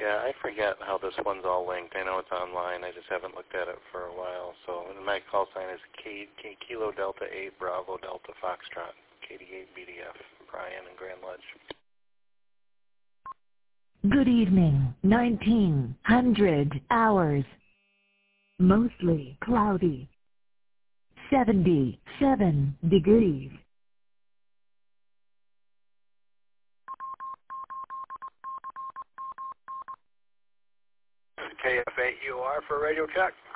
Yeah, I forget how this one's all linked. I know it's online. I just haven't looked at it for a while. So my call sign is Kilo Delta 8 Bravo Delta Foxtrot, KD8 BDF, Brian and Grand Ledge. Good evening, 1900 hours. Mostly cloudy. 77 degrees. KF8UR for radio check.